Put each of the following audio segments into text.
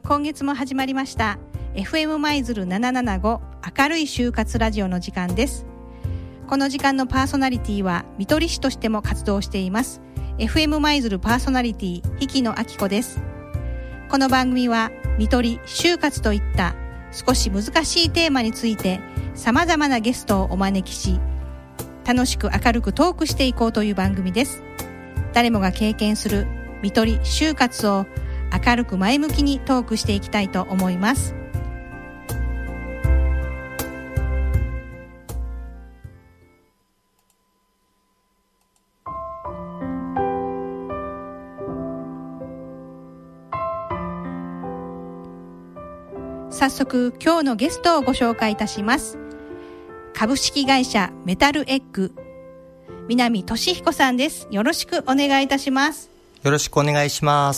今月も始まりました FM 舞鶴775明るい就活ラジオの時間です。この時間のパーソナリティは看取り師としても活動しています FM 舞鶴パーソナリティ引野明子です。この番組は看取り、就活といった少し難しいテーマについて様々なゲストをお招きし、楽しく明るくトークしていこうという番組です。誰もが経験する看取り、就活を明るく前向きにトークしていきたいと思います。早速今日のゲストをご紹介いたします。株式会社メタルエッグ南俊彦さんです。よろしくお願いいたします。 よろしくお願いします。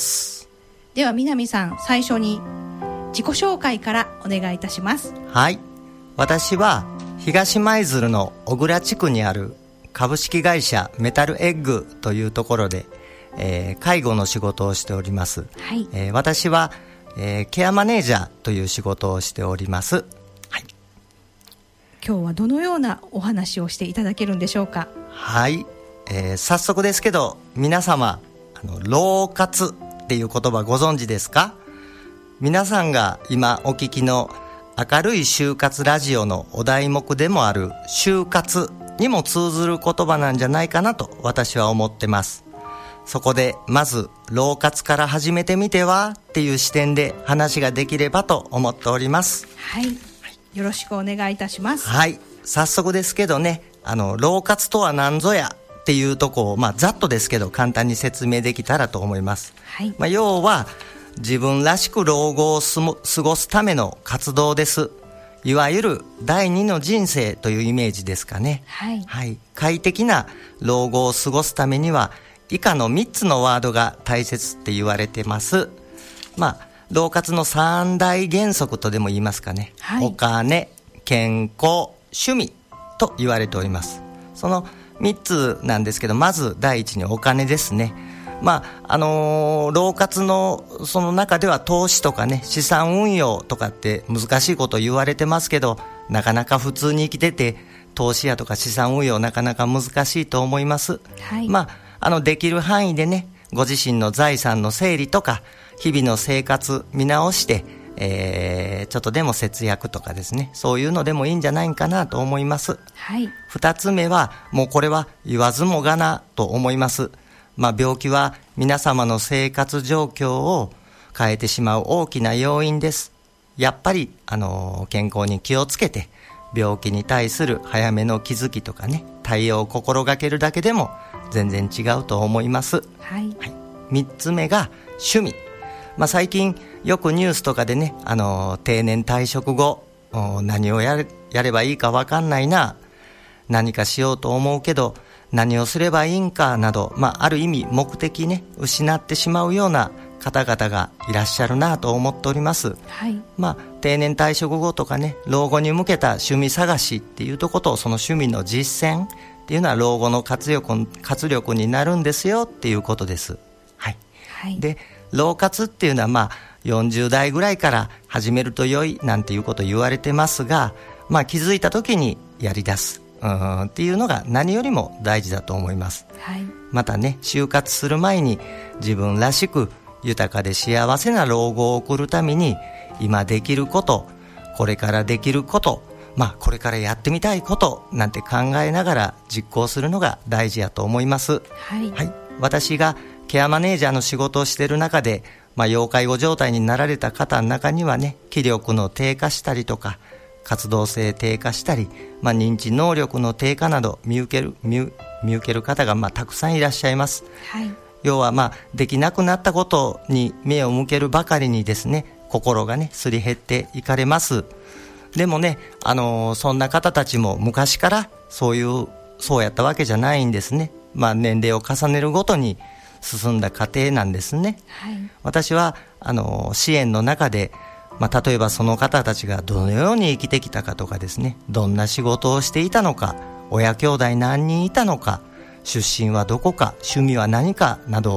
では南さん、最初に自己紹介からお願いいたします。 はい、私は東舞鶴の小倉地区にある株式会社メタルエッグというところで、介護の仕事をしております。 はい。 私は、ケアマネージャーという仕事をしております。はい。 今日はどのようなお話をしていただけるんでしょうか。 はい、早速ですけど皆様老活っていう言葉ご存知ですか？皆さんが今お聞きの明るい就活ラジオのお題目でもある就活にも通ずる言葉なんじゃないかなと私は思ってます。そこでまず老活から始めてみてはっていう視点で話ができればと思っております。 はい、よろしくお願いいたします。 はい、早速ですけどね、老活とは何ぞやっていうとこを、ざっとですけど簡単に説明できたらと思います。 はい。 要は自分らしく老後を過ごすための活動です。いわゆる第二の人生というイメージですかね。 はい。 はい。快適な老後を過ごすためには以下の3つのワードが大切って言われてます。老活の3大原則とでも言いますかね。 はい。 お金、健康、趣味と言われております。その3つなんですけど、まず第一にお金ですね。老活のその中では投資とかね、資産運用とかって難しいこと言われてますけど、なかなか普通に生きてて投資やとか資産運用なかなか難しいと思います。 はい。 できる範囲でね、ご自身の財産の整理とか日々の生活見直して、ちょっとでも節約とかですね、そういうのでもいいんじゃないかなと思います。 はい。 二つ目はもうこれは言わずもがなと思います。病気は皆様の生活状況を変えてしまう大きな要因です。やっぱり健康に気をつけて病気に対する早めの気づきとかね、対応を心がけるだけでも全然違うと思います。 はい。 はい。三つ目が趣味。最近よくニュースとかでね、定年退職後何をやればいいか分かんないな、何かしようと思うけど何をすればいいんかなど、ある意味目的ね失ってしまうような方々がいらっしゃるなと思っております。 はい。 定年退職後とかね、老後に向けた趣味探しっていうとこと、その趣味の実践っていうのは老後の活力になるんですよっていうことです。はい。 はい。 で、老活っていうのは40代ぐらいから始めると良いなんていうこと言われてますが、気づいた時にやり出すっていうのが何よりも大事だと思います。 はい。またね、就活する前に自分らしく豊かで幸せな老後を送るために今できること、これからできること、これからやってみたいことなんて考えながら実行するのが大事やと思います。 はい。 はい。私がケアマネージャーの仕事をしている中で、要介護状態になられた方の中にはね、気力の低下したりとか活動性低下したり、認知能力の低下など見受ける方がたくさんいらっしゃいます。 はい。 要はできなくなったことに目を向けるばかりにですね、心がねすり減っていかれます。でもね、そんな方たちも昔からそうやったわけじゃないんですね。年齢を重ねるごとに進んだ過程なんですね。 はい。 私は支援の中で、例えばその方たちがどのように生きてきたかとかですね、どんな仕事をしていたのか、親兄弟何人いたのか、出身はどこか、趣味は何かなどを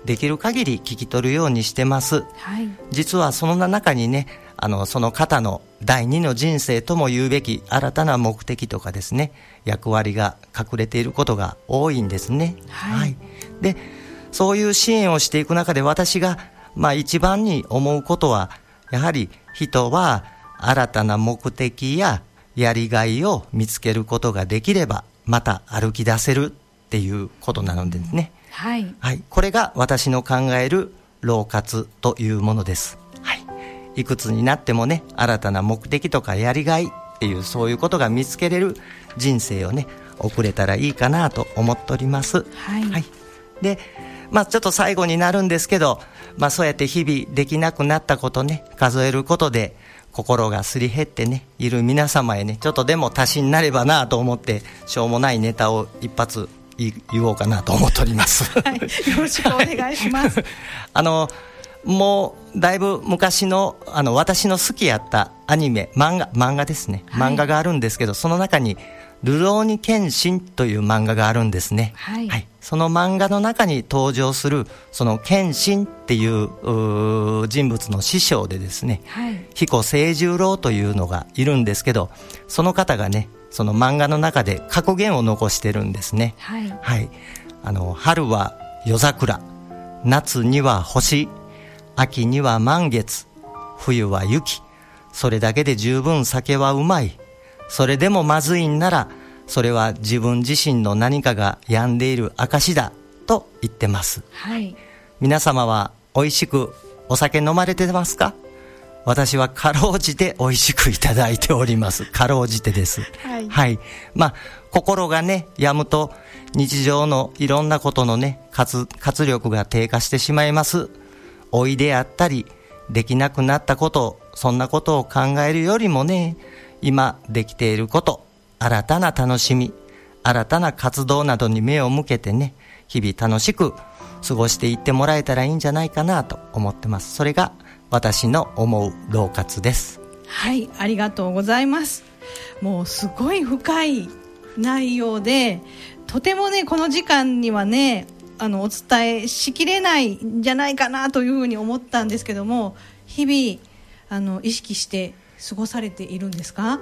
できる限り聞き取るようにしてます、 はい、 実はその中にね、その方の第二の人生とも言うべき新たな目的とかですね、役割が隠れていることが多いんですね、 はいはい、でそういう支援をしていく中で私が一番に思うことは、やはり人は新たな目的ややりがいを見つけることができればまた歩き出せるっていうことなのですね、 はいはい、これが私の考える老活というものです、はい、いくつになってもね、新たな目的とかやりがいっていうそういうことが見つけれる人生をね送れたらいいかなと思っております、 はいはい、でちょっと最後になるんですけど、そうやって日々できなくなったことね数えることで心がすり減ってねいる皆様へね、ちょっとでも足しになればなと思ってしょうもないネタを一発言おうかなと思っております、 はい、よろしくお願いしますもうだいぶ昔の私の好きやったアニメ漫画ですね、 はい、 漫画があるんですけど、その中にるろうに剣心という漫画があるんですね、 はいはい、その漫画の中に登場するその剣心っていう人物の師匠でですね、 はい、 彦清十郎というのがいるんですけど、その方がねその漫画の中で格言を残してるんですね、 はいはい、春は夜桜、夏には星、秋には満月、冬は雪、それだけで十分酒はうまい、それでもまずいんならそれは自分自身の何かが病んでいる証だと言ってます、 はい、 皆様はおいしくお酒飲まれてますか？私はかろうじておいしくいただいております。かろうじてです、 はいはい、心がね病むと日常のいろんなことのね活力が低下してしまいます。老いであったりできなくなったこと、そんなことを考えるよりもね、今できていること、新たな楽しみ、新たな活動などに目を向けてね、日々楽しく過ごしていってもらえたらいいんじゃないかなと思ってます。それが私の思う老活です。 はい、ありがとうございます。もうすごい深い内容で、とてもねこの時間にはねお伝えしきれないんじゃないかなというふうに思ったんですけども、日々意識して過ごされているんですか？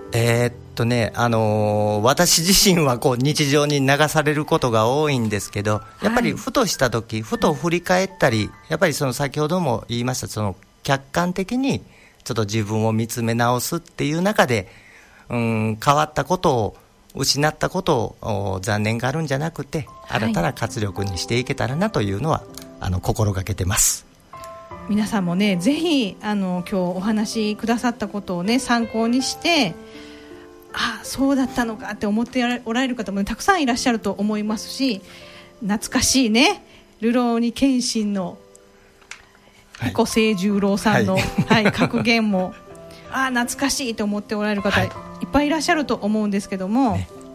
私自身はこう日常に流されることが多いんですけど、やっぱりふとした時、ふと振り返ったり、やっぱりその先ほども言いましたその客観的にちょっと自分を見つめ直すっていう中で、変わったことを失ったことを残念があるんじゃなくて、新たな活力にしていけたらなというのは、心がけてます。 皆さんもねぜひ今日お話しくださったことをね参考にして、そうだったのかって思っておられる方も、ね、たくさんいらっしゃると思いますし、懐かしいね流浪に剣心の彦清十郎さんの、格言も懐かしいと思っておられる方、いっぱいいらっしゃると思うんですけども、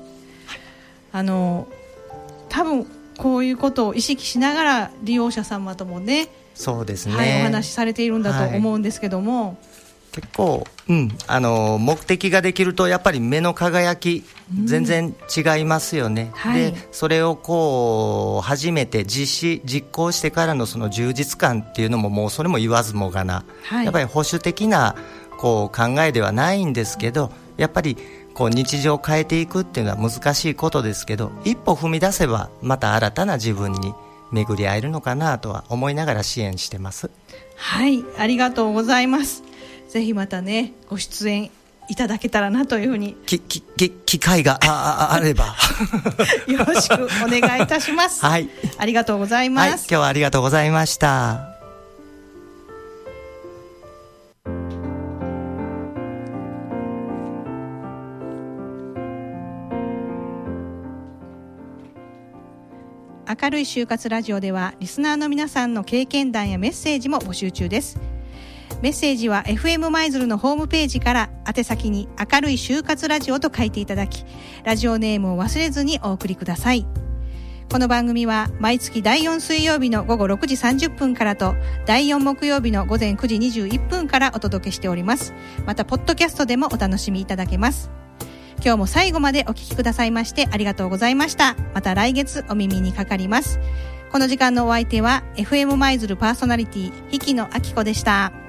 多分こういうことを意識しながら利用者様ともね、 そうですね、 お話しされているんだと思うんですけども、 結構、目的ができるとやっぱり目の輝き、全然違いますよね、でそれをこう初めて実行してからのその充実感っていうのも、もうそれも言わずもがな、やっぱり保守的なこう考えではないんですけど、やっぱりこう日常を変えていくっていうのは難しいことですけど、一歩踏み出せばまた新たな自分に巡り合えるのかなとは思いながら支援してます。 はい、ありがとうございます。ぜひまたねご出演いただけたらなというふうに、 機会が あればよろしくお願いいたします。はい、ありがとうございます。 今日はありがとうございました。 明るい就活ラジオではリスナーの皆さんの経験談やメッセージも募集中です。メッセージは FM 舞鶴のホームページから宛先に明るい就活ラジオと書いていただき、ラジオネームを忘れずにお送りください。この番組は毎月第4水曜日の午後6時30分からと第4木曜日の午前9時21分からお届けしております。またポッドキャストでもお楽しみいただけます。今日も最後までお聞きくださいましてありがとうございました。また来月お耳にかかります。 この時間のお相手は FM 舞鶴パーソナリティ、引野明子でした。